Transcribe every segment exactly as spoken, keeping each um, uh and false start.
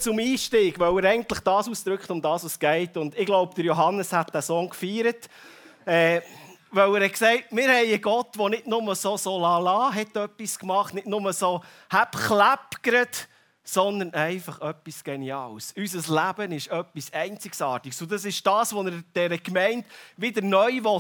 zum Einstieg, weil er eigentlich das ausdrückt, um das es geht. Und ich glaube, der Johannes hat den Song gefeiert, äh, weil er gesagt hat, wir haben einen Gott, der nicht nur so, so lala hat etwas gemacht, nicht nur so hab klebt, sondern einfach etwas Geniales. Unser Leben ist etwas Einzigartiges. Und das ist das, was er dieser Gemeinde wieder neu will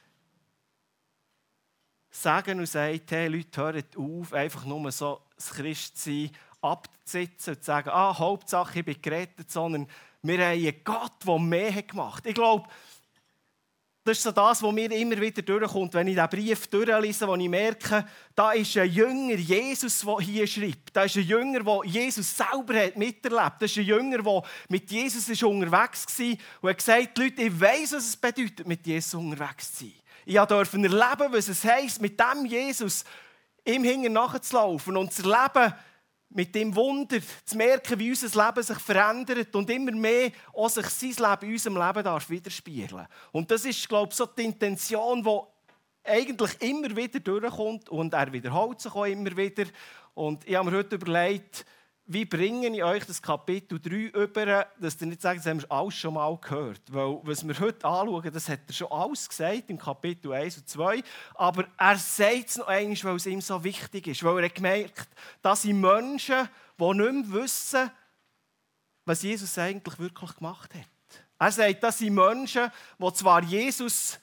sagen und sagt, hey Leute, hört auf, einfach nur so das Christsein abzusitzen und zu sagen, ah, Hauptsache, ich bin gerettet, sondern wir haben einen Gott, der mehr gemacht hat. Ich glaube, das ist so das, was mir immer wieder durchkommt, wenn ich diesen Brief durchlese, wo ich merke, da ist ein Jünger Jesus, der hier schreibt. Da ist ein Jünger, der Jesus selber hat miterlebt. Das ist ein Jünger, der mit Jesus ist unterwegs war und hat gesagt, Leute, ich weiss, was es bedeutet, mit Jesus unterwegs zu sein. Ich durfte erleben, was es heisst, mit dem Jesus ihm hinten nachzulaufen und zu erleben, mit dem Wunder zu merken, wie unser Leben sich verändert und immer mehr auch sich sein Leben in unserem Leben darf widerspiegeln. Und das ist, glaube ich, so die Intention, die eigentlich immer wieder durchkommt und er wiederholt sich auch immer wieder. Und ich habe mir heute überlegt, wie bringe ich euch das Kapitel drei über, dass ihr nicht sagt, das haben wir alles schon mal gehört. Weil, was wir heute anschauen, das hat er schon alles gesagt im Kapitel eins und zwei. Aber er sagt es noch einmal, weil es ihm so wichtig ist. Weil er hat gemerkt, dass sind Menschen, die nicht mehr wissen, was Jesus eigentlich wirklich gemacht hat. Er sagt, das sind Menschen, die zwar Jesus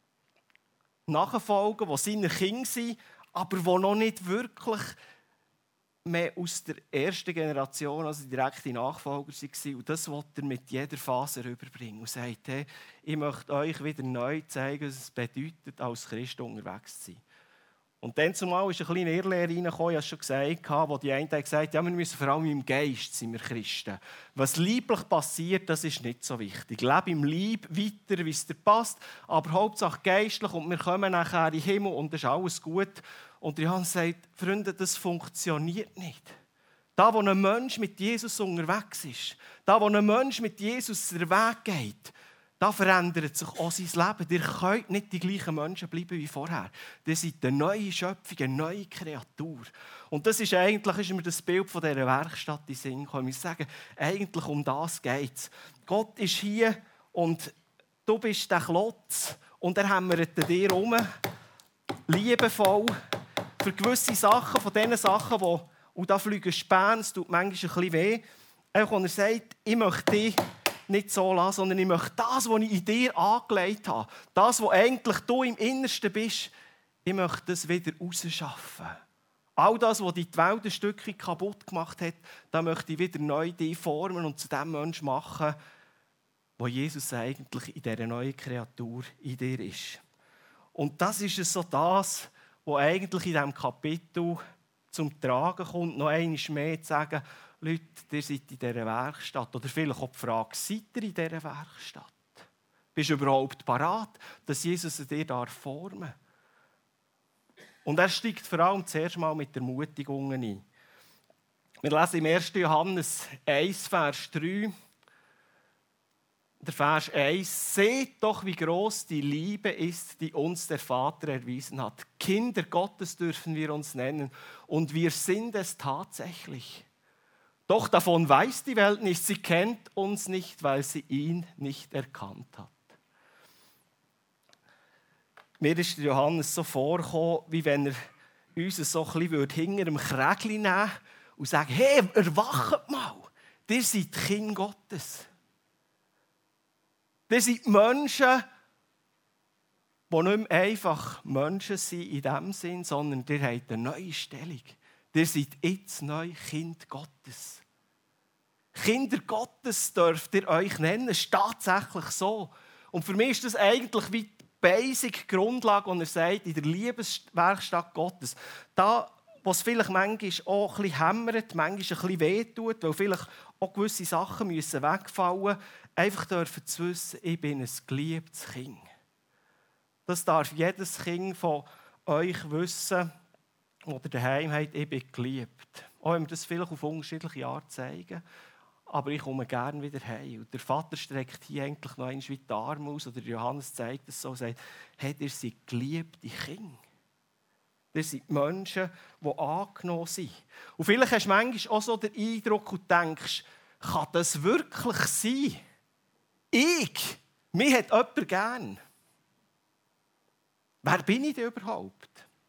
nachfolgen, die seine Kinder sind, aber die noch nicht wirklich mehr aus der ersten Generation, also direkte Nachfolger waren. Und das wollte er mit jeder Phase rüberbringen. Und sagt, hey, ich möchte euch wieder neu zeigen, was es bedeutet, als Christ unterwegs zu sein. Und dann zumal ist eine kleine Irrlehre reingekommen, ich habe es schon gesagt, wo die einen gesagt haben, ja, wir müssen vor allem im Geist sein, wir Christen. Was leiblich passiert, das ist nicht so wichtig. Lebe im Leib weiter, wie es dir passt, aber Hauptsache geistlich und wir kommen nachher in den Himmel und das ist alles gut. Und Johannes sagt, Freunde, das funktioniert nicht. Da, wo ein Mensch mit Jesus unterwegs ist, da, wo ein Mensch mit Jesus den Weg geht, da verändert sich auch sein Leben. Ihr könnt nicht die gleichen Menschen bleiben wie vorher. Ihr seid eine neue Schöpfung, eine neue Kreatur. Und das ist eigentlich ist mir das Bild von dieser Werkstatt in den Sinn gekommen. Ich sage, eigentlich um das geht es. Gott ist hier und du bist der Klotz und er hämmert dir herum, liebevoll, für gewisse Sachen, von diesen Sachen, die, und da fliegen Späne, es tut manchmal ein bisschen weh, auch wenn er sagt, ich möchte dich nicht so lassen, sondern ich möchte das, was ich in dir angelegt habe, das, was eigentlich du im Innersten bist, ich möchte das wieder rausschaffen. All das, was die Welt ein Stückchen kaputt gemacht hat, da möchte ich wieder neu die formen und zu dem Menschen machen, wo Jesus eigentlich in dieser neuen Kreatur in dir ist. Und das ist so das, was eigentlich in diesem Kapitel zum Tragen kommt, noch einmal mehr zu sagen, Leute, ihr seid in dieser Werkstatt. Oder vielleicht auch die Frage, seid ihr in dieser Werkstatt? Bist du überhaupt parat, dass Jesus dir formen darf? Und er steigt vor allem zuerst mal mit Ermutigungen ein. Wir lesen im ersten Johannes eins, Vers drei. Der Vers eins. Seht doch, wie groß die Liebe ist, die uns der Vater erwiesen hat. Kinder Gottes dürfen wir uns nennen. Und wir sind es tatsächlich. Doch davon weiß die Welt nicht. Sie kennt uns nicht, weil sie ihn nicht erkannt hat. Mir ist Johannes so vorgekommen, wie wenn er uns so ein bisschen hinter dem Krägli nehmen würde und sagen, hey, erwacht mal, ihr seid Kinder Gottes. Ihr seid Menschen, die nicht mehr einfach Menschen sind in diesem Sinn, sondern ihr habt eine neue Stellung. Ihr seid jetzt neu Kind Gottes. Kinder Gottes dürft ihr euch nennen, es ist tatsächlich so. Und für mich ist das eigentlich wie die Basic-Grundlage, die er sagt, in der Liebeswerkstatt Gottes. Da, wo es vielleicht manchmal auch ein bisschen hämmert, manchmal ein bisschen wehtut, weil vielleicht auch gewisse Sachen müssen wegfallen müssen, einfach dürfen zu wissen, ich bin ein geliebtes Kind. Das darf jedes Kind von euch wissen, oder daheim habt, ich bin geliebt. Auch wenn wir das vielleicht auf unterschiedliche Art zeigen, aber ich komme gerne wieder heim. Und der Vater streckt hier eigentlich noch einmal wie die Arme aus, oder Johannes zeigt es so und sagt, hey, ihr seid geliebte Kinder. Ihr seid Menschen, die angenommen sind. Und vielleicht hast du manchmal auch so den Eindruck und denkst, kann das wirklich sein? Ich? Mich hat jemand gern. Wer bin ich denn überhaupt?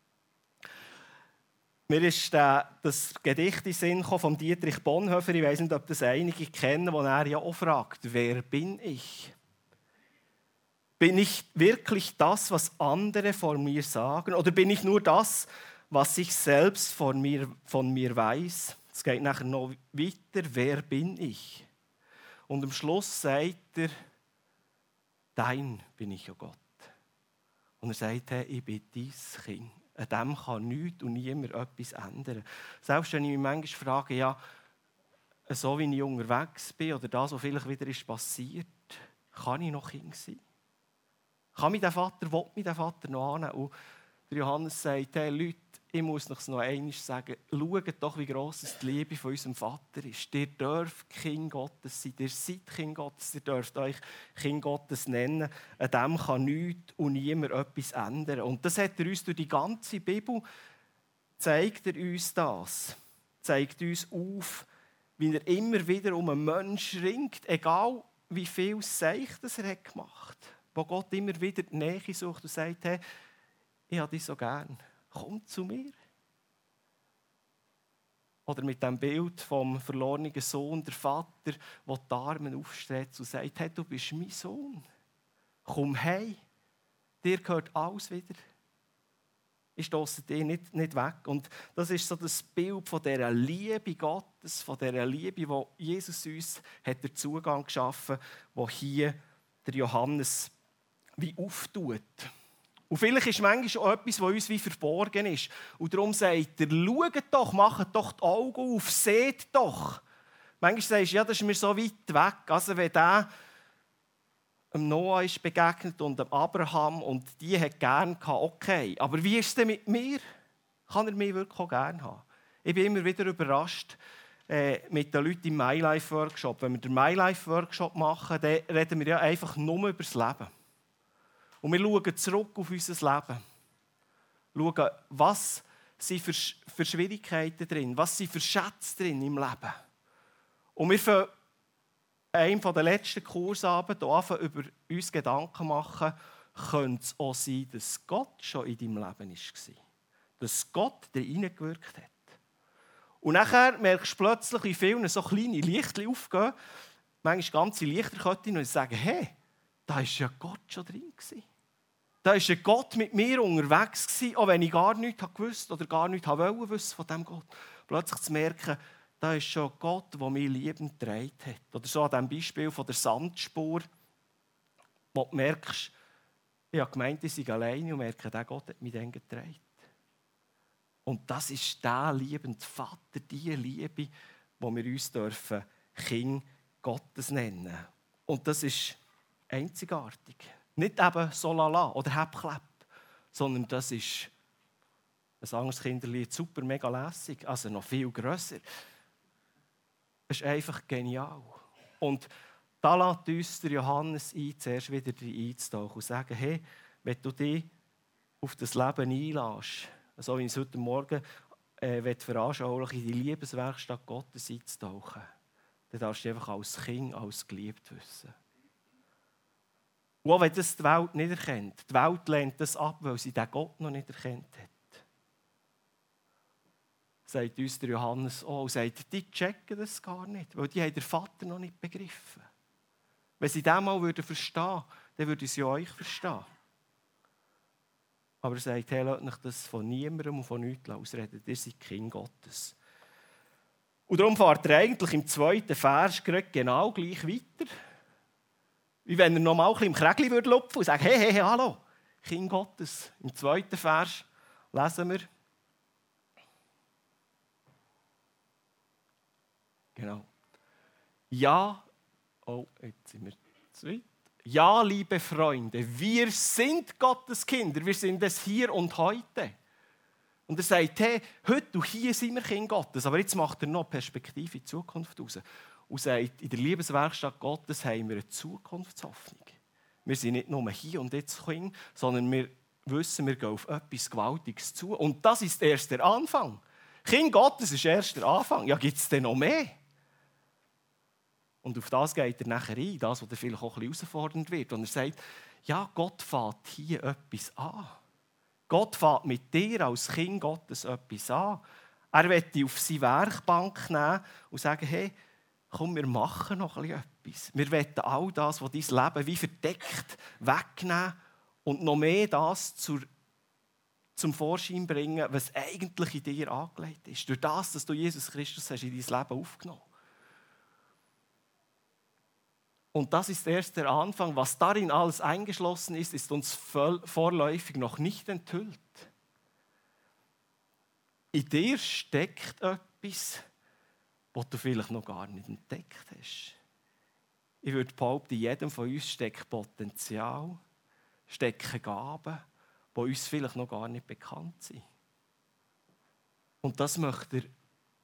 Mir ist das Gedicht in den Sinn gekommen von Dietrich Bonhoeffer. Ich weiss nicht, ob das einige kennen, wo er ja auch fragt, wer bin ich? Bin ich wirklich das, was andere von mir sagen? Oder bin ich nur das, was ich selbst von mir, von mir weiß? Es geht nachher noch weiter. Wer bin ich? Und am Schluss sagt er, dein bin ich, o Gott. Und er sagt, hey, ich bin dein Kind. An dem kann nichts und niemand etwas ändern. Selbst wenn ich mich manchmal frage, ja, so wie ich unterwegs bin oder das, was vielleicht wieder ist passiert, kann ich noch Kind sein? Kann mich der Vater, will mich der Vater noch annehmen? Und der Johannes sagt, hey Leute, ich muss noch noch einmal sagen, schaut doch, wie gross die Liebe von unserem Vater ist. Ihr dürft Kind Gottes sein, ihr seid Kind Gottes, ihr dürft euch Kind Gottes nennen. An dem kann nichts und niemand etwas ändern. Und das hat er uns durch die ganze Bibel, zeigt er uns das. Zeigt uns auf, wie er immer wieder um einen Menschen ringt, egal wie viel Seich das er hat gemacht hat. Wo Gott immer wieder die Nähe sucht und sagt, hey, ich habe dich so gern. Komm zu mir. Oder mit dem Bild vom verlorenen Sohn, der Vater, der die Arme aufstreckt und sagt, hey, du bist mein Sohn. Komm hey, dir gehört alles wieder. Ich stosse dich nicht, nicht weg. Und das ist so das Bild von dieser Liebe Gottes, von dieser Liebe, wo Jesus uns hat den Zugang geschaffen hat, wo hier der Johannes wie auftut. Und vielleicht ist manchmal auch etwas, was uns wie verborgen ist. Und darum sagt er, schaut doch, macht doch die Augen auf, seht doch. Manchmal sagst du, ja, das ist mir so weit weg. Also wenn der dem Noah ist begegnet und dem Abraham und die hat gern gehabt, okay. Aber wie ist es denn mit mir? Kann er mich wirklich auch gern haben? Ich bin immer wieder überrascht äh, mit den Leuten im MyLife-Workshop. Wenn wir den MyLife-Workshop machen, dann reden wir ja einfach nur über das Leben. Und wir schauen zurück auf unser Leben. Schauen, was sind für, für Schwierigkeiten drin, was sind für Schätze drin im Leben. Und wir fangen einem der letzten Kursabende anfangen, über uns Gedanken machen, könnte es auch sein, dass Gott schon in deinem Leben war. Dass Gott dir hineingewirkt hat. Und nachher merkst du plötzlich, wie viele so kleine Lichtchen aufgehen, manchmal ganze Lichterketten, und sagen, hey, da war ja Gott schon drin. Da war ja Gott mit mir unterwegs, auch wenn ich gar nichts wusste oder gar nichts wollte von diesem Gott. Plötzlich zu merken, da ist schon Gott, der mich liebend getragen hat. Oder so an dem Beispiel von der Sandspur, wo du merkst, ich habe gemeint, ich sei alleine und merke, der Gott hat mich dann getragen. Und das ist der liebende Vater, die Liebe, die wir uns dürfen Kind Gottes nennen. Und das ist einzigartig. Nicht eben so lala oder Häppchlepp, sondern das ist ein anderes Kinderlied, super, mega lässig, also noch viel grösser. Es ist einfach genial. Und da lässt uns der Johannes ein, zuerst wieder einzutauchen und sagen, hey, wenn du dich auf das Leben einlässt, so wie ich es heute Morgen äh, veranschaulich in die Liebeswerkstatt Gottes einzutauchen, dann darfst du einfach als Kind, als geliebt wissen. Und auch wenn das die Welt nicht erkennt, die Welt lehnt das ab, weil sie den Gott noch nicht erkannt hat. Sagt uns der Johannes auch, sagt, die checken das gar nicht, weil die haben den Vater noch nicht begriffen. Wenn sie das mal verstehen würden, dann würden sie euch verstehen. Aber er sagt, hey, lasst euch das von niemandem und von nichts ausreden, ihr seid Kind Gottes. Und darum fährt er eigentlich im zweiten Vers genau gleich weiter. Wie wenn er noch mal ein bisschen im Krägli lupfen würde und sagen, hey, hey, hey, hallo, Kind Gottes. Im zweiten Vers lesen wir, genau, ja, oh, jetzt sind wir zu weit. Ja, liebe Freunde, wir sind Gottes Kinder, wir sind es hier und heute. Und er sagt, hey, heute und hier sind wir Kinder Gottes, aber jetzt macht er noch Perspektive in die Zukunft raus. Und sagt, in der Liebeswerkstatt Gottes haben wir eine Zukunftshoffnung. Wir sind nicht nur hier und jetzt Kinder, sondern wir wissen, wir gehen auf etwas Gewaltiges zu. Und das ist erst der Anfang. Kind Gottes ist erst der Anfang. Ja, gibt es denn noch mehr? Und auf das geht er nachher ein, das, was er vielleicht auch ein bisschen herausfordernd wird. Und er sagt, ja, Gott fängt hier etwas an. Gott fängt mit dir als Kind Gottes etwas an. Er will dich auf seine Werkbank nehmen und sagen, hey, komm, wir machen noch etwas. Wir wollen all das, was dein Leben wie verdeckt, wegnehmen und noch mehr das zur, zum Vorschein bringen, was eigentlich in dir angelegt ist. Durch das, dass du Jesus Christus hast in dein Leben aufgenommen hast. Und das ist erst der Anfang. Was darin alles eingeschlossen ist, ist uns vorläufig noch nicht enthüllt. In dir steckt etwas, was du vielleicht noch gar nicht entdeckt hast. Ich würde behaupten, in jedem von uns steckt Potenzial, stecken Gaben, die uns vielleicht noch gar nicht bekannt sind. Und das möchte er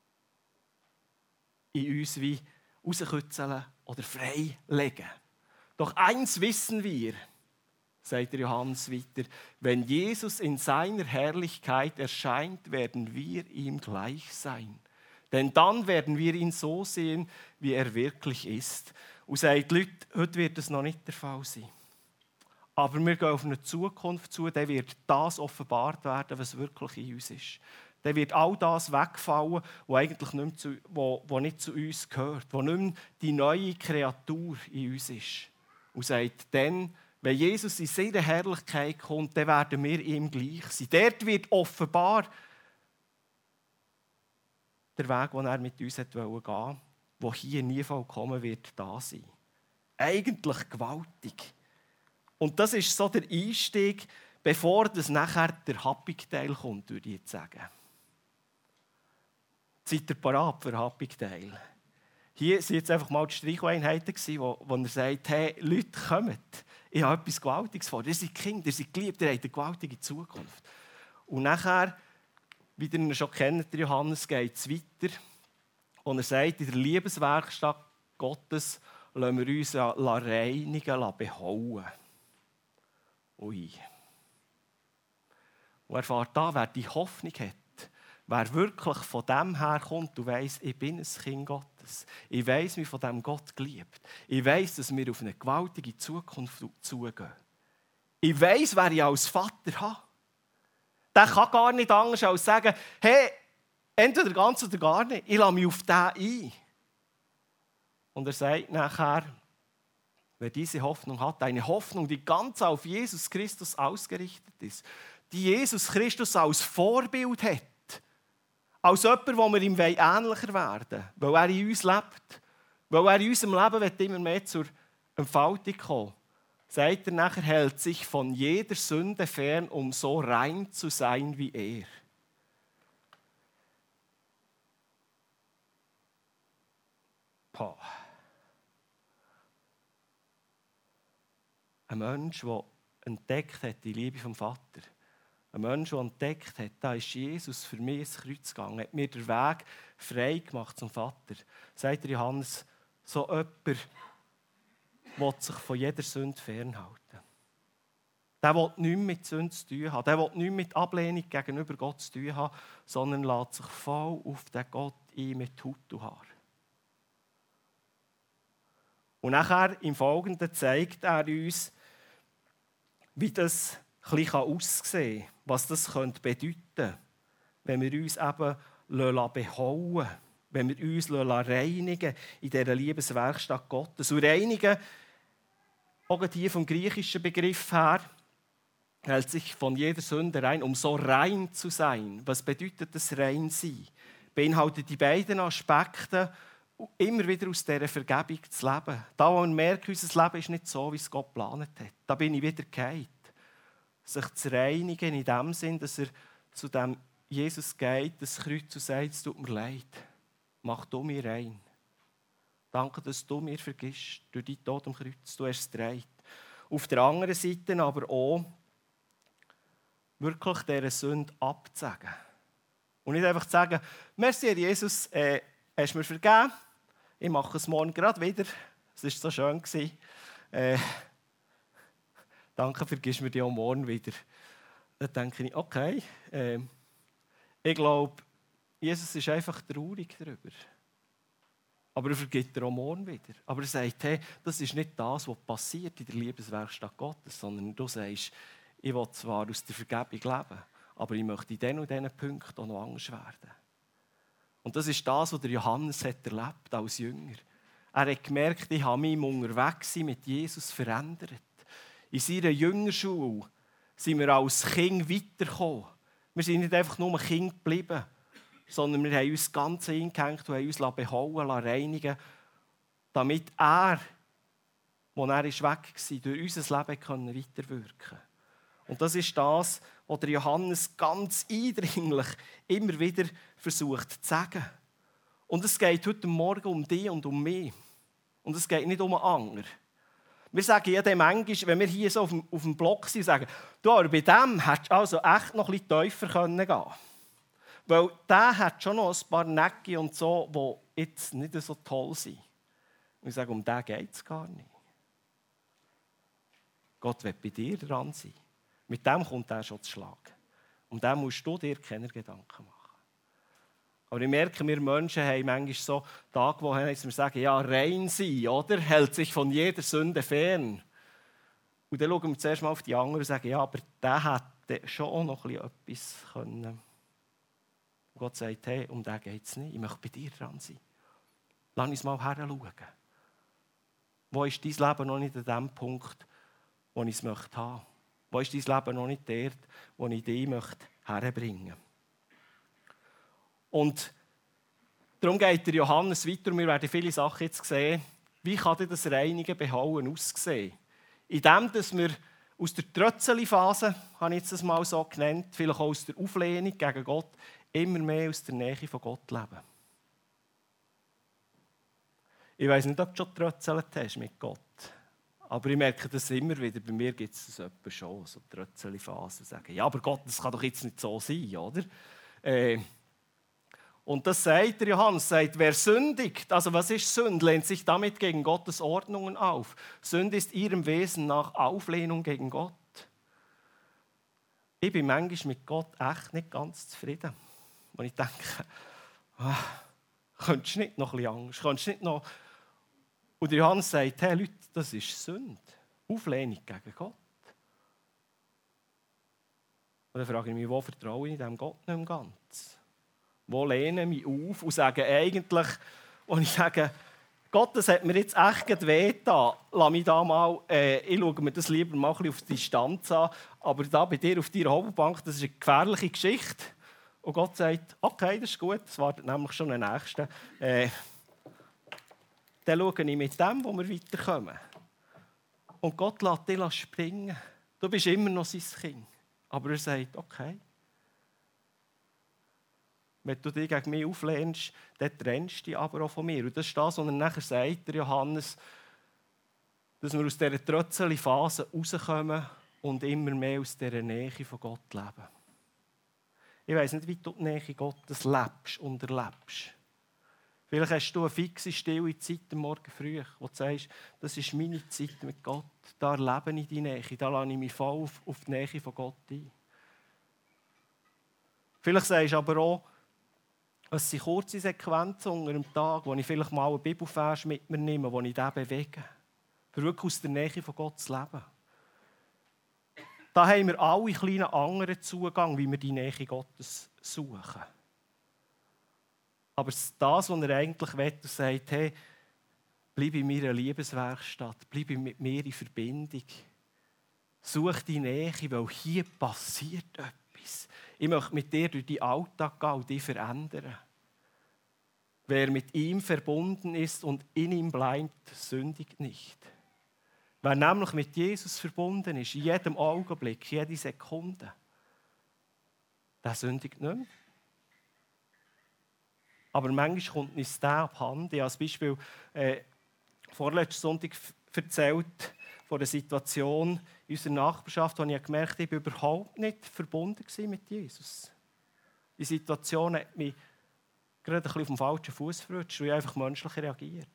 in uns wie rauskitzeln oder freilegen. Doch eins wissen wir, sagt der Johannes weiter, wenn Jesus in seiner Herrlichkeit erscheint, werden wir ihm gleich sein. Denn dann werden wir ihn so sehen, wie er wirklich ist. Und sagt, Leute, heute wird das noch nicht der Fall sein. Aber wir gehen auf eine Zukunft zu, dann wird das offenbart werden, was wirklich in uns ist. Dann wird all das wegfallen, was eigentlich nicht, mehr zu, wo, wo nicht zu uns gehört, wo nicht mehr die neue Kreatur in uns ist. Und sagt, dann, wenn Jesus in seine Herrlichkeit kommt, dann werden wir ihm gleich sein. Dort wird offenbar der Weg, den er mit uns gehen wollte, der hier nie vollkommen wird, da sein. Eigentlich gewaltig. Und das ist so der Einstieg, bevor das nachher der Happig-Teil kommt, würde ich jetzt sagen. Seid ihr parat für Happig-Teil? Hier waren jetzt einfach mal die Streicheinheiten, wo, wo er sagt, hey, Leute, kommt, ich habe etwas Gewaltiges vor. Ihr seid Kinder, ihr seid geliebt, ihr habt eine gewaltige Zukunft. Und nachher, wie ihr ihn schon kennt, der Johannes, geht es weiter. Und er sagt, in der Liebeswerkstatt Gottes lassen wir uns reinigen, behauen. Ui. Und er fährt da, wer die Hoffnung hat, wer wirklich von dem her kommt und weiss, ich bin ein Kind Gottes. Ich weiss, mich von diesem Gott geliebt. Ich weiss, dass wir auf eine gewaltige Zukunft zugehen. Ich weiss, wer ich als Vater habe. Der kann gar nicht anders als sagen, hey, entweder ganz oder gar nicht, ich lasse mich auf den ein. Und er sagt nachher, wer diese Hoffnung hat, eine Hoffnung, die ganz auf Jesus Christus ausgerichtet ist, die Jesus Christus als Vorbild hat, als jemand, wo wir ihm ähnlicher werden wollen, weil er in uns lebt, weil er in unserem Leben immer mehr zur Entfaltung kommt, sagt er nachher, hält sich von jeder Sünde fern, um so rein zu sein wie er. Boah. Ein Mensch, der entdeckt hat, die Liebe vom Vater. Ein Mensch, der entdeckt hat, da ist Jesus für mich ins Kreuz gegangen, hat mir den Weg frei gemacht zum Vater. Sagt der Johannes, so jemand will sich von jeder Sünde fernhalten. Der will nichts mit Sünde zu tun haben, der will nichts mit Ablehnung gegenüber Gott zu tun haben, sondern lässt sich voll auf den Gott ein mit Hut und Haar. Und nachher im Folgenden zeigt er uns, wie das ein bisschen aussehen kann, was das bedeuten könnte, wenn wir uns eben behauen lassen, wenn wir uns reinigen in dieser Liebeswerkstatt Gottes. Und reinigen, auch hier vom griechischen Begriff her, hält sich von jeder Sünde rein, um so rein zu sein. Was bedeutet das rein sein? Beinhaltet die beiden Aspekte, immer wieder aus dieser Vergebung zu leben. Da, wo wir merken, unser Leben ist nicht so, wie es Gott geplant hat. Da bin ich wieder gefallen. Sich zu reinigen in dem Sinn, dass er zu dem Jesus geht, das Kreuz und sagt, es tut mir leid. Mach du mir rein. Danke, dass du mir vergisst durch deinen Tod am Kreuz. Du hast es getragen. Auf der anderen Seite aber auch, wirklich dieser Sünde abzusagen. Und nicht einfach zu sagen, merci Herr Jesus, äh, hast du mir vergeben, ich mache es morgen gerade wieder. Es war so schön. Äh, danke, vergiss mir die auch morgen wieder. Dann denke ich, okay, äh, ich glaube, Jesus ist einfach traurig darüber. Aber er vergibt dir auch morgen wieder. Aber er sagt, hey, das ist nicht das, was passiert in der Liebeswerkstatt Gottes, sondern du sagst, ich will zwar aus der Vergebung leben, aber ich möchte in diesen und diesen Punkten auch noch anders werden. Und das ist das, was der Johannes hat erlebt als Jünger. Er hat gemerkt, ich habe mich im Unterwegssein mit Jesus verändert. In seiner Jüngerschule sind wir als Kind weitergekommen. Wir sind nicht einfach nur Kind geblieben, sondern wir haben uns das Ganze hingehängt und haben uns behauen, reinigen, damit er, wo er weg war, durch unser Leben weiterwirken konnte. Und das ist das, was der Johannes ganz eindringlich immer wieder versucht zu sagen. Und es geht heute Morgen um dich und um mich. Und es geht nicht um einen anderen. Wir sagen ja dem manchmal, wenn wir hier so auf dem, auf dem Block sind, sagen, du, aber bei dem hättest du also echt noch ein bisschen tiefer gehen können. Weil der hat schon noch ein paar Necke und so, die jetzt nicht so toll sind. Und ich sage, um den geht es gar nicht. Gott will bei dir dran sein. Mit dem kommt er schon zu Schlag. Um den musst du dir keine Gedanken machen. Aber ich merke, wir Menschen haben manchmal so Tage, wo wir sagen, ja, rein sein, oder? Hält sich von jeder Sünde fern. Und dann schauen wir zuerst mal auf die anderen und sagen, ja, aber der hätte schon auch noch etwas können. Und Gott sagt, hey, um den geht es nicht. Ich möchte bei dir dran sein. Lass uns mal hinschauen. Wo ist dein Leben noch nicht an dem Punkt, wo ich es haben möchte? Wo ist dein Leben noch nicht dort, wo ich dich herbringen möchte? Und darum geht der Johannes weiter und wir werden viele Sachen jetzt sehen. Wie kann denn das reinige Behauen aussehen? Indem, dass wir aus der Trötzeli-Phase, habe ich jetzt das mal so genannt, vielleicht auch aus der Auflehnung gegen Gott, immer mehr aus der Nähe von Gott leben. Ich weiss nicht, ob du schon getrötzelt hast mit Gott. Aber ich merke das immer wieder. Bei mir gibt es das etwa schon, so Trötzeli-Phasen. Sagen, ja, aber Gott, das kann doch jetzt nicht so sein, oder? Äh, und das sagt der Johannes, sagt, wer sündigt, also was ist Sünde, lehnt sich damit gegen Gottes Ordnungen auf. Sünde ist ihrem Wesen nach Auflehnung gegen Gott. Ich bin manchmal mit Gott echt nicht ganz zufrieden. Und ich denke, ah, könntest du nicht noch ein bisschen Angst, könntest du nicht noch... Und der Johannes sagt, hey Leute, das ist Sünde. Auflehnung gegen Gott. Und dann frage ich mich, wo vertraue ich diesem Gott nicht im Ganzen? Wo lehne ich mich auf und sage eigentlich, und ich sage, Gott, das hat mir jetzt echt wehgetan. Lass mich da mal, äh, ich schaue mir das lieber mal ein bisschen auf die Distanz an, aber da bei dir auf deiner Hobelbank, das ist eine gefährliche Geschichte. Und Gott sagt, okay, das ist gut, es wartet nämlich schon der Nächste. Äh, dann schaue ich mit dem, wo wir weiterkommen. Und Gott lässt dich springen. Du bist immer noch sein Kind. Aber er sagt, okay. Wenn du dich gegen mich auflehnst, dann trennst du dich aber auch von mir. Und das ist das, was er nachher sagt, der Johannes, dass wir aus dieser Trötzeli-Phase rauskommen und immer mehr aus dieser Nähe von Gott leben. Ich weiss nicht, wie du die Nähe Gottes lebst und erlebst. Vielleicht hast du eine fixe, stille Zeit am Morgen früh, wo du sagst, das ist meine Zeit mit Gott. Da erlebe ich die Nähe, da lasse ich mich voll auf, auf die Nähe von Gott ein. Vielleicht sagst du aber auch, es sind kurze Sequenzen unter dem Tag, wo ich vielleicht mal einen Bibelvers mit mir nehme, wo ich den bewege. Für wirklich aus der Nähe von Gott zu leben. Da haben wir alle kleinen anderen Zugang, wie wir die Nähe Gottes suchen. Aber das, was er eigentlich will, er sagt, hey, bleib in meiner Liebeswerkstatt, bleib mit mir in Verbindung. Such die Nähe, weil hier passiert etwas. Ich möchte mit dir durch den Alltag gehen und dich verändern. Wer mit ihm verbunden ist und in ihm bleibt, sündigt nicht. Wer nämlich mit Jesus verbunden ist, in jedem Augenblick, jede Sekunde, der sündigt nicht mehr. Aber manchmal kommt uns der abhanden. Ich habe als Beispiel äh, vorletzten Sonntag erzählt von der Situation in unserer Nachbarschaft, wo ich gemerkt habe, ich war überhaupt nicht verbunden mit Jesus. Die Situation hat mich gerade ein bisschen auf dem falschen Fuß verrutscht, weil ich einfach menschlich reagiert.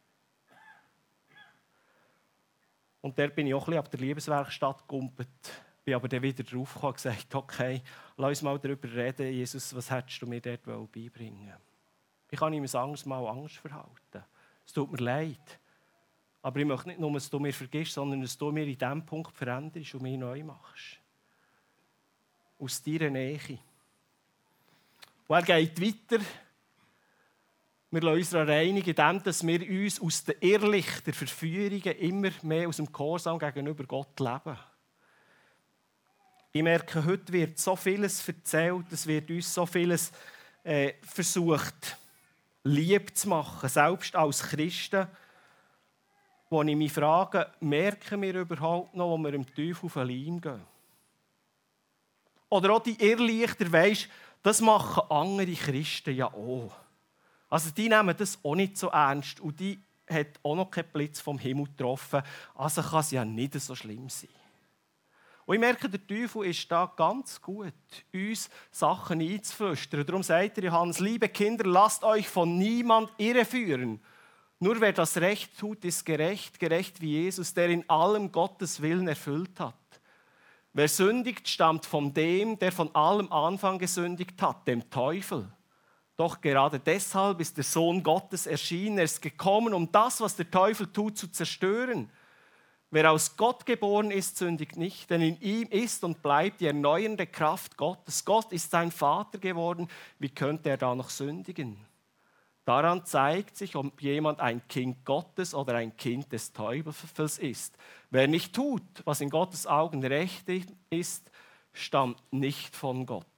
Und dort bin ich auch ein bisschen ab der Liebeswerkstatt gegumpelt. Bin aber dann wieder draufgekommen und gesagt, okay, lass uns mal darüber reden, Jesus, was hättest du mir dort beibringen wollen? Wie kann ich mir anders mal anders verhalten? Es tut mir leid. Aber ich möchte nicht nur, dass du mir vergisst, sondern dass du mir in diesem Punkt veränderst und mich neu machst. Aus deiner Nähe. Und er geht weiter. Wir lassen uns reinigen, indem wir uns aus den Irrlichtern, Verführungen immer mehr aus dem Gehorsam gegenüber Gott leben. Ich merke, heute wird so vieles erzählt, es wird uns so vieles äh, versucht, lieb zu machen, selbst als Christen, wo ich mich frage, merken wir überhaupt noch, wo wir dem Teufel auf den Leim gehen? Oder auch die Irrlichter, weisst, das machen andere Christen ja auch. Also die nehmen das auch nicht so ernst und die hat auch noch keinen Blitz vom Himmel getroffen, also kann es ja nicht so schlimm sein. Und ich merke, der Teufel ist da ganz gut, uns Sachen einzuflüstern. Darum sagt er, Johannes, liebe Kinder, lasst euch von niemand irreführen. Nur wer das Recht tut, ist gerecht, gerecht wie Jesus, der in allem Gottes Willen erfüllt hat. Wer sündigt, stammt von dem, der von allem Anfang gesündigt hat, dem Teufel. Doch gerade deshalb ist der Sohn Gottes erschienen. Er ist gekommen, um das, was der Teufel tut, zu zerstören. Wer aus Gott geboren ist, sündigt nicht, denn in ihm ist und bleibt die erneuernde Kraft Gottes. Gott ist sein Vater geworden. Wie könnte er da noch sündigen? Daran zeigt sich, ob jemand ein Kind Gottes oder ein Kind des Teufels ist. Wer nicht tut, was in Gottes Augen recht ist, stammt nicht von Gott.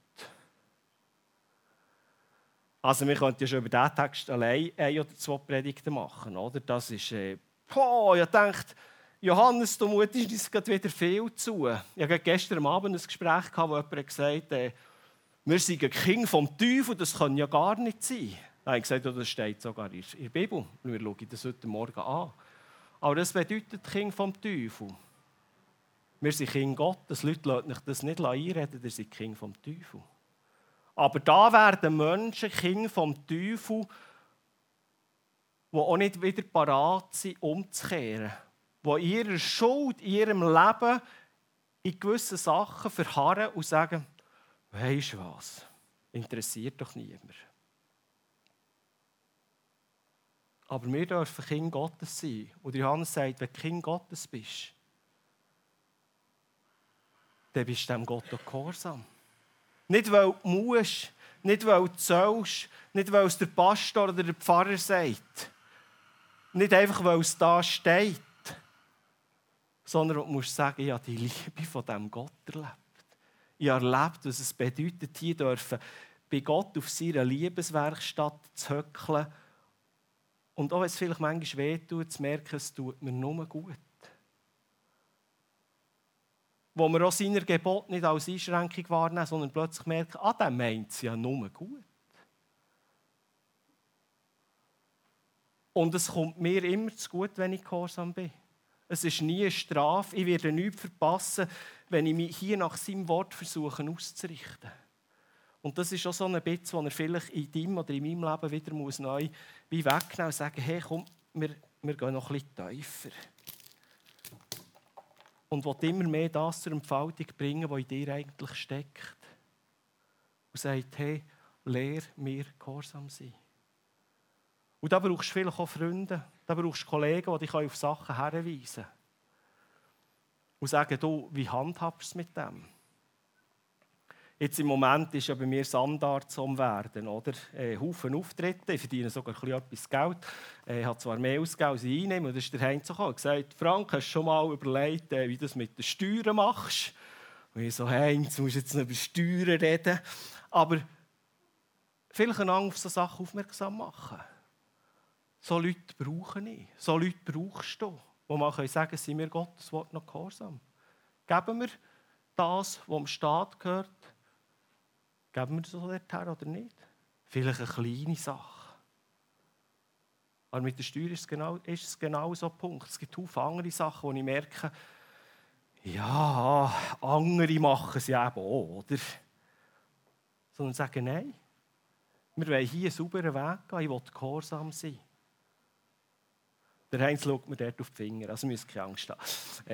Also wir könnten ja schon über diesen Text allein ein oder zwei Predigten machen, oder? Das ist, äh, oh, ich dachte, Johannes, du mutest uns gerade wieder viel zu. Ich hatte gestern Abend ein Gespräch, wo jemand gesagt hat, äh, wir sind ein Kind vom Teufel, das kann ja gar nicht sein. Dann habe ich gesagt, das steht sogar in der Bibel. Wir schauen das heute Morgen an. Aber das bedeutet Kind vom Teufel. Wir sind Kind Gottes. Leute lassen sich das nicht einreden, ihr seid Kind vom Teufel. Aber da werden Menschen Kind vom Teufel, die auch nicht wieder parat sind, umzukehren. Die in ihrer Schuld, in ihrem Leben in gewissen Sachen verharren und sagen, weisst du was, interessiert doch niemand. Aber wir dürfen Kind Gottes sein. Und Johannes sagt, wenn du Kind Gottes bist, dann bist du dem Gott auch gehorsam. Nicht, weil du musst, nicht, weil du sollst, nicht, weil es der Pastor oder der Pfarrer sagt. Nicht einfach, weil es da steht. Sondern du musst sagen, ich habe die Liebe von diesem Gott erlebt. Ich habe erlebt, was es bedeutet, hier dürfen bei Gott auf seiner Liebeswerkstatt zu höckeln. Und auch wenn es vielleicht manchmal wehtut, zu merken, es tut mir nur gut. Wo wir auch seine Gebote nicht als Einschränkung wahrnehmen, sondern plötzlich merken, ah, der meint es ja nur gut. Und es kommt mir immer zu gut, wenn ich gehorsam bin. Es ist nie eine Strafe. Ich werde nichts verpassen, wenn ich mich hier nach seinem Wort versuche auszurichten. Und das ist auch so ein Bitz, wo er vielleicht in deinem oder in meinem Leben wieder muss neu wie wegnehmen und sagen, hey, komm, wir, wir gehen noch ein bisschen tiefer. Und will immer mehr das zur Entfaltung bringen, was in dir eigentlich steckt. Und sagt, hey, lehr mir gehorsam sein. Und da brauchst du vielleicht auch Freunde, da brauchst du Kollegen, die dich auf Sachen hinweisen können. Und sagen, du, wie handhabst du es mit dem? Jetzt im Moment ist ja bei mir Sandarzt am Werden, oder? Äh, Haufen Auftritte, ich verdiene sogar ein bisschen etwas Geld. Äh, ich habe zwar mehr ausgegeben, als ich einnehme. Und das ist der Heinz auch gesagt, Frank, hast du schon mal überlegt, äh, wie du das mit den Steuern machst? Und ich so, Heinz, du musst jetzt nicht über Steuern reden. Aber vielleicht einander auf so Sachen aufmerksam machen. So Leute brauche ich. So Leute brauchst du, wo man sagen kann, sind wir Gottes Wort noch gehorsam. Geben wir das, was dem Staat gehört, geben wir das dorthin oder nicht? Vielleicht eine kleine Sache. Aber mit der Steuer ist es genau, ist es genau so ein Punkt. Es gibt viele andere Sachen, wo ich merke, ja, andere machen es ja eben auch, oder? Sondern sagen, nein, wir wollen hier einen sauberen Weg gehen, ich will gehorsam sein. Der Heinz schaut mir dort auf die Finger, also müsst keine Angst haben.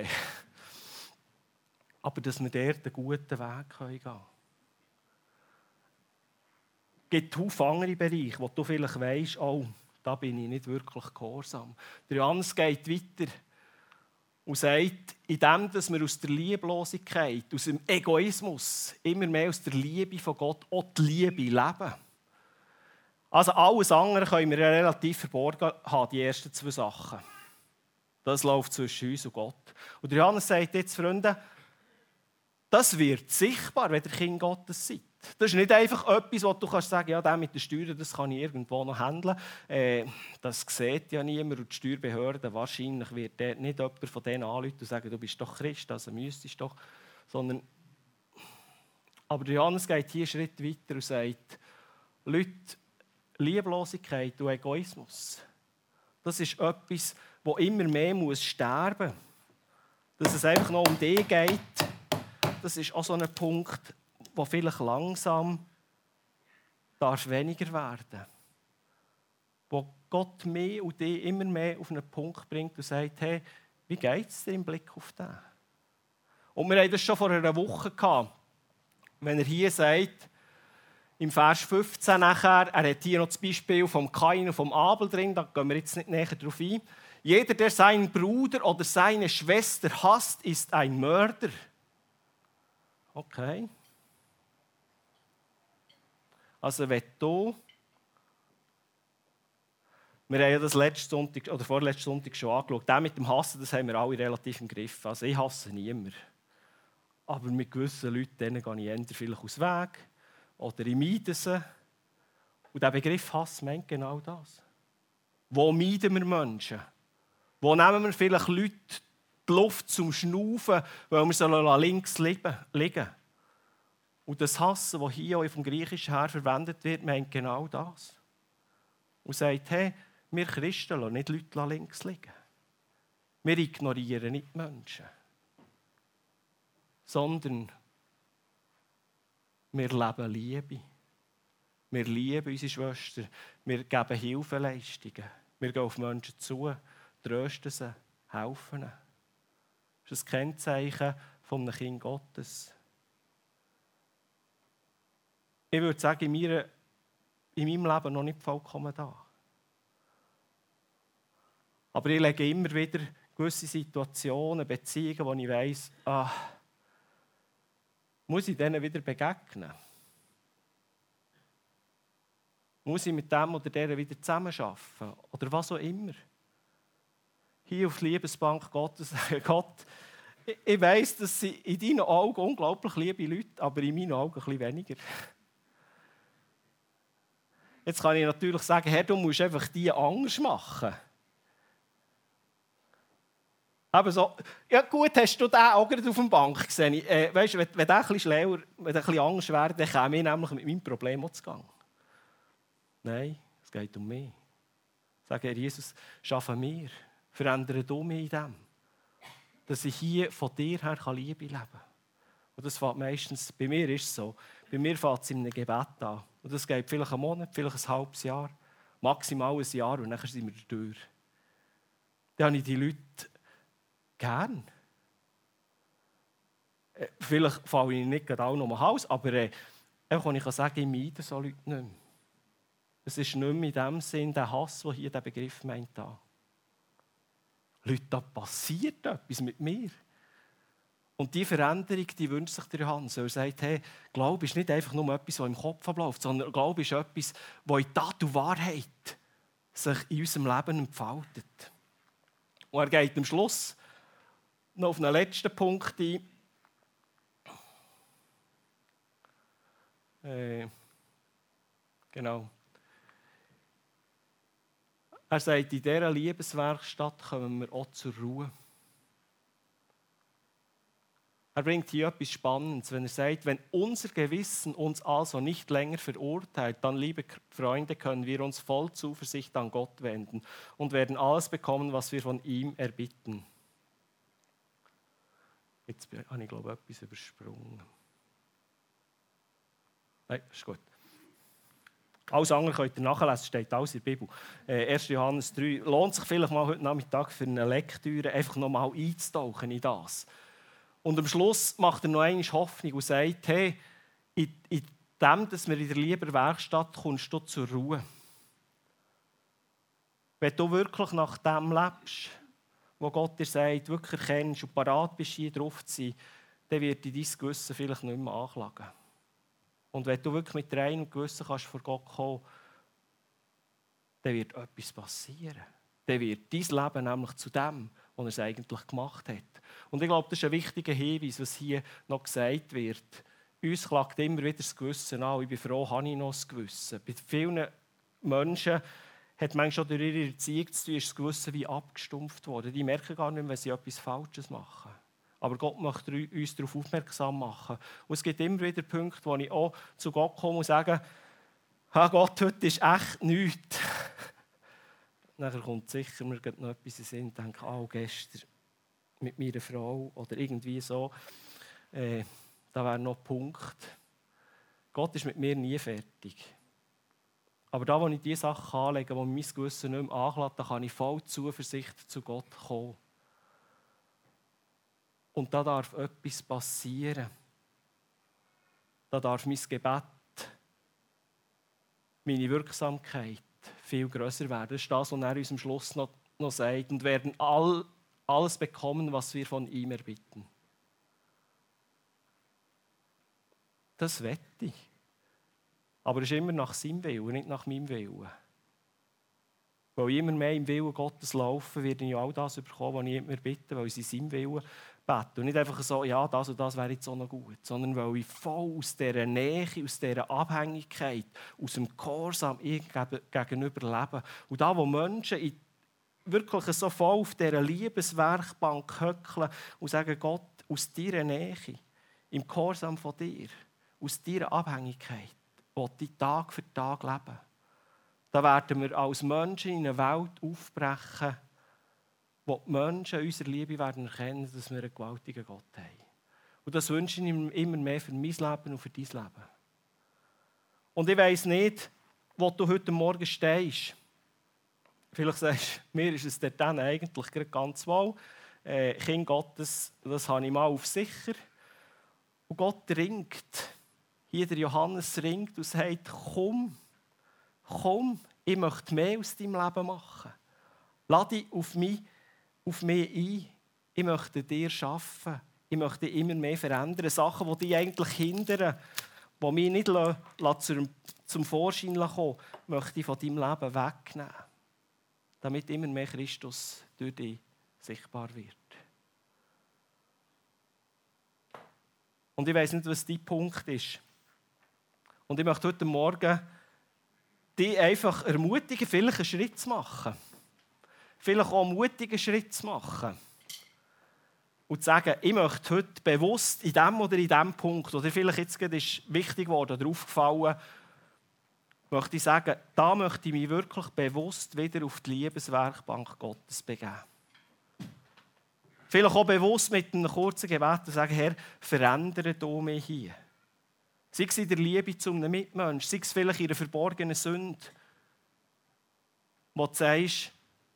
Aber dass wir dort einen guten Weg gehen können. Es gibt viele andere Bereiche, wo du vielleicht weisst, oh, da bin ich nicht wirklich gehorsam. Der Johannes geht weiter und sagt, indem dass wir aus der Lieblosigkeit, aus dem Egoismus, immer mehr aus der Liebe von Gott auch die Liebe leben. Also alles andere können wir ja relativ verborgen haben, die ersten zwei Sachen. Das läuft zwischen uns und Gott. Und der Johannes sagt jetzt, Freunde, das wird sichtbar, wenn ihr Kind Gottes seid. Das ist nicht einfach etwas, wo du kannst sagen, ja, der mit den Steuern, das kann ich irgendwo noch handeln. Äh, das sieht ja niemand und die Steuerbehörde, wahrscheinlich wird der nicht jemand von denen anrufen und sagen, du bist doch Christ, also müsstest doch. Sondern, aber Johannes geht hier einen Schritt weiter und sagt, Leute, Lieblosigkeit und Egoismus, das ist etwas, das immer mehr muss sterben muss. Dass es einfach noch um dich geht, das ist auch so ein Punkt, wo vielleicht langsam darf weniger werden. Wo Gott mich und dich immer mehr auf einen Punkt bringt und sagt, hey, wie geht es dir im Blick auf den? Und wir hatten das schon vor einer Woche gehabt, wenn er hier sagt, im Vers fünfzehn nachher, er hat hier noch das Beispiel vom Kain und vom Abel drin, da gehen wir jetzt nicht näher drauf ein. Jeder, der seinen Bruder oder seine Schwester hasst, ist ein Mörder. Okay. Also wenn du, wir haben ja das letzten Sonntag oder vorletzten Sonntag schon angeschaut, das mit dem Hassen, das haben wir alle relativ im Griff. Also ich hasse niemanden. Aber mit gewissen Leuten, denen gehe ich eher vielleicht aus dem Weg oder ich meide sie. Und der Begriff Hass meint genau das. Wo meiden wir Menschen? Wo nehmen wir vielleicht Leute die Luft zum Schnaufen, weil wir sie links liegen? Und das Hassen, das hier auch vom Griechischen her verwendet wird, meint genau das. Und sagt, hey, wir Christen lassen nicht Leute links liegen. Wir ignorieren nicht die Menschen. Sondern wir leben Liebe. Wir lieben unsere Schwestern. Wir geben Hilfeleistungen. Wir gehen auf Menschen zu, trösten sie, helfen ihnen. Das ist ein Kennzeichen eines Kind Gottes. Ich würde sagen, in, meiner, in meinem Leben noch nicht vollkommen da. Aber ich lege immer wieder gewisse Situationen, Beziehungen, wo ich weiss, ah, muss ich denen wieder begegnen? Muss ich mit dem oder der wieder zusammenarbeiten? Oder was auch immer. Hier auf die Liebesbank Gottes sagen, Gott, ich weiss, dass sie in deinen Augen unglaublich liebe Leute, aber in meinen Augen ein bisschen weniger. Jetzt kann ich natürlich sagen, Herr, du musst einfach die anders machen. Aber so, ja gut, hast du den auch gerade auf der Bank gesehen? Äh, weißt du, wenn, wenn der ein bisschen schlauer, wenn der ein bisschen anders wäre, dann käme ich nämlich mit meinem Problem auch zu Gang. Nein, es geht um mich. Ich sage, Herr Jesus, schaffe mir, verändere du mich in dem, dass ich hier von dir her Liebe leben kann. Und das fängt meistens, bei mir ist es so, bei mir fängt es in einem Gebet an. Und das geht vielleicht einen Monat, vielleicht ein halbes Jahr, maximal ein Jahr und dann sind wir durch. Dann habe ich die Leute gern. Vielleicht falle ich nicht gerade auch noch mal Hals, aber äh, einfach, wenn ich sagen kann, ich meide so Leute nicht mehr. Es ist nicht mehr in dem Sinn der Hass, der hier der Begriff meint. Da. Leute, da passiert etwas mit mir. Und diese Veränderung, die wünscht sich der Johannes. Er sagt, hey, Glaube ist nicht einfach nur etwas, was im Kopf abläuft, sondern Glaube ist etwas, das in Tat und Wahrheit sich in unserem Leben entfaltet. Und er geht am Schluss noch auf einen letzten Punkt ein. Äh, genau. Er sagt, in dieser Liebeswerkstatt kommen wir auch zur Ruhe. Er bringt hier etwas Spannendes, wenn er sagt, wenn unser Gewissen uns also nicht länger verurteilt, dann, liebe Freunde, können wir uns voll Zuversicht an Gott wenden und werden alles bekommen, was wir von ihm erbitten. Jetzt habe ich, glaube ich, etwas übersprungen. Nein, ist gut. Alles andere könnt ihr nachlesen, steht alles in der Bibel. Äh, erster Johannes drei. Lohnt sich vielleicht mal heute Nachmittag für eine Lektüre, einfach noch mal einzutauchen in das. Und am Schluss macht er noch einmal Hoffnung und sagt, hey, in, in dem, dass wir in der Liebe Werkstatt kommst du zur Ruhe. Wenn du wirklich nach dem lebst, wo Gott dir sagt, wirklich erkennst und parat bist, hier drauf zu sein, dann wird dich dein Gewissen vielleicht nicht mehr anklagen. Und wenn du wirklich mit reinem Gewissen kannst vor Gott kommen, dann wird etwas passieren. Dann wird dein Leben nämlich zu dem, was er es eigentlich gemacht hat. Und ich glaube, das ist ein wichtiger Hinweis, was hier noch gesagt wird. Uns klagt immer wieder das Gewissen an. Ich bin froh, habe ich noch das Gewissen. Bei vielen Menschen hat manchmal schon durch ihre Erziehung zu tun, ist das Gewissen wie abgestumpft worden. Die merken gar nicht mehr, wenn sie etwas Falsches machen. Aber Gott möchte uns darauf aufmerksam machen. Und es gibt immer wieder Punkte, wo ich auch zu Gott komme und sage, «Ha Gott, heute ist echt nichts.» Nachher kommt sicher mir noch etwas in den Sinn und denke, «Ah, gestern mit meiner Frau» oder irgendwie so. Äh, da wäre noch ein Punkt. Gott ist mit mir nie fertig. Aber da, wo ich diese Sachen anlege, wo mein Gewissen nicht mehr anklagt, da kann ich voll Zuversicht zu Gott kommen. Und da darf etwas passieren. Da darf mein Gebet, meine Wirksamkeit viel grösser werden. Das ist das, was er uns am Schluss noch, noch sagt. Und werden all, alles bekommen, was wir von ihm erbitten. Das wette ich. Aber es ist immer nach seinem Willen, nicht nach meinem Willen. Weil ich immer mehr im Willen Gottes laufe, werde ich all das bekommen, was ich mir bitte, weil ich in seinem Willen bete. Und nicht einfach so, ja, das und das wäre jetzt auch noch gut, sondern weil ich voll aus dieser Nähe, aus dieser Abhängigkeit, aus dem Gehorsam gegenüber lebe. Und da, wo Menschen in wirklich so voll auf dieser Liebeswerkbank höckeln und sagen, Gott, aus deiner Nähe, im Gehorsam von dir, aus deiner Abhängigkeit, will ich Tag für Tag leben. Da werden wir als Menschen in eine Welt aufbrechen, wo die Menschen unserer Liebe werden erkennen, dass wir einen gewaltigen Gott haben. Und das wünsche ich ihm immer mehr für mein Leben und für dein Leben. Und ich weiss nicht, wo du heute Morgen stehst. Vielleicht sagst du, mir ist es dort dann eigentlich ganz wohl. Äh, Kind Gottes, das habe ich mal auf sicher. Und Gott ringt. Hier der Johannes ringt und sagt, komm, komm, ich möchte mehr aus deinem Leben machen. Lade dich auf mich, auf mich ein. Ich möchte dir arbeiten. Ich möchte immer mehr verändern. Sachen, die dich eigentlich hindern, die mich nicht zum, zum Vorschein kommen, möchte ich von deinem Leben wegnehmen. Damit immer mehr Christus durch dich sichtbar wird. Und ich weiss nicht, was dein Punkt ist. Und ich möchte heute Morgen dich einfach ermutigen, vielleicht einen Schritt zu machen. Vielleicht auch einen mutigen Schritt zu machen. Und zu sagen, ich möchte heute bewusst in diesem oder in diesem Punkt, oder vielleicht jetzt gerade ist wichtig geworden oder aufgefallen, möchte ich sagen, da möchte ich mich wirklich bewusst wieder auf die Liebeswerkbank Gottes begeben. Vielleicht auch bewusst mit einem kurzen Gebet und sagen, Herr, verändere du mich hier. Sei es in der Liebe zu einem Mitmenschen, sei es vielleicht in einer verborgenen Sünde, wo du sagst,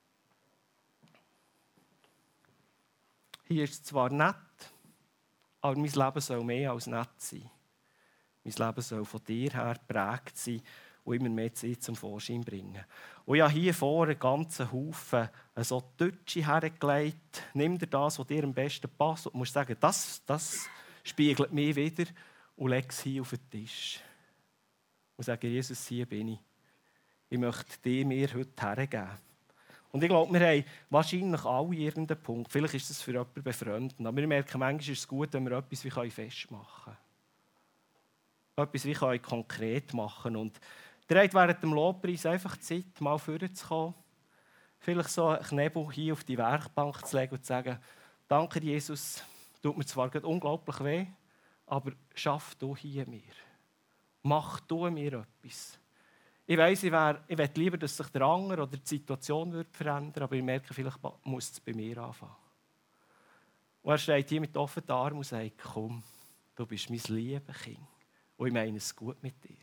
hier ist es zwar nett, aber mein Leben soll mehr als nett sein. Mein Leben soll von dir her geprägt sein und immer mehr Zeit zum Vorschein bringen. Und ich habe hier vorne einen ganzen Haufen so Deutsche hergelegt. Nimm dir das, was dir am besten passt. Und du musst sagen, das, das spiegelt mich wieder. Und leg es hier auf den Tisch. Und sage, Jesus, hier bin ich. Ich möchte dir mir heute hergeben. Und ich glaube, wir haben wahrscheinlich alle irgendeinen Punkt. Vielleicht ist das für jemanden befremdend. Aber wir merken, manchmal ist es gut, wenn wir etwas wie festmachen können. Etwas wie konkret machen. Und ihr habt während dem Lobpreis einfach Zeit, mal vorzukommen. Vielleicht so einen Knebel hier auf die Werkbank zu legen und zu sagen, danke Jesus, tut mir zwar gerade unglaublich weh, aber schaff du hier mir. Mach du mir etwas. Ich weiss, ich, wär, ich möchte lieber, dass sich der andere oder die Situation wird verändern, aber ich merke, vielleicht muss es bei mir anfangen. Und er steht hier mit offenen Armen und sagt, komm, du bist mein liebes Kind. Und ich meine es gut mit dir.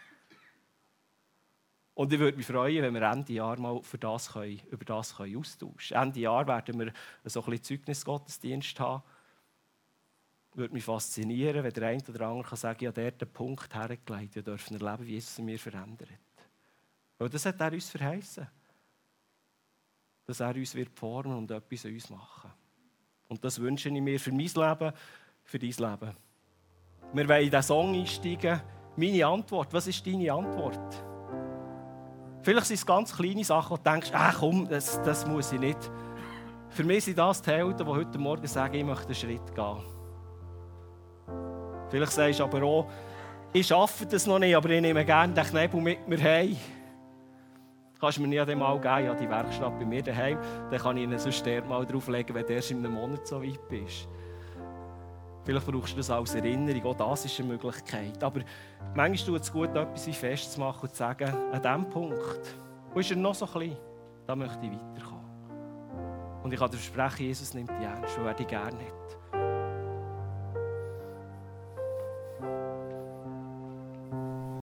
Und ich würde mich freuen, wenn wir Ende Jahr mal für das können, über das können austauschen können. Ende Jahr werden wir so ein bisschen Zeugnisgottesdienst haben. Würde mich faszinieren, wenn der eine oder andere kann sagen, ich habe dort einen Punkt hergelegt, wir dürfen erleben, wie Jesus in mir verändert. Weil das hat er uns verheißen. dass er uns wird formen und etwas an uns machen. Und das wünsche ich mir für mein Leben, für dein Leben. Wir wollen in diesen Song einsteigen. Meine Antwort, was ist deine Antwort? Vielleicht sind es ganz kleine Sachen, wo du denkst, ach komm, das, das muss ich nicht. Für mich sind das die Helden, die heute Morgen sagen, ich möchte einen Schritt gehen. Vielleicht sagst du aber auch, ich schaffe das noch nicht, aber ich nehme gerne den Knebel mit mir heim. Kannst du mir nicht an dem Mal geben, ja, die Werkstatt bei mir daheim, dann kann ich ihn sonst mal drauflegen, wenn du erst in einem Monat so weit bist. Vielleicht brauchst du das als Erinnerung, auch das ist eine Möglichkeit. Aber manchmal tut es gut, etwas wie festzumachen und zu sagen, an diesem Punkt, wo ist er noch so klein, da möchte ich weiterkommen. Und ich kann dir versprechen, Jesus nimmt dich ernst, weil er dich gerne hat.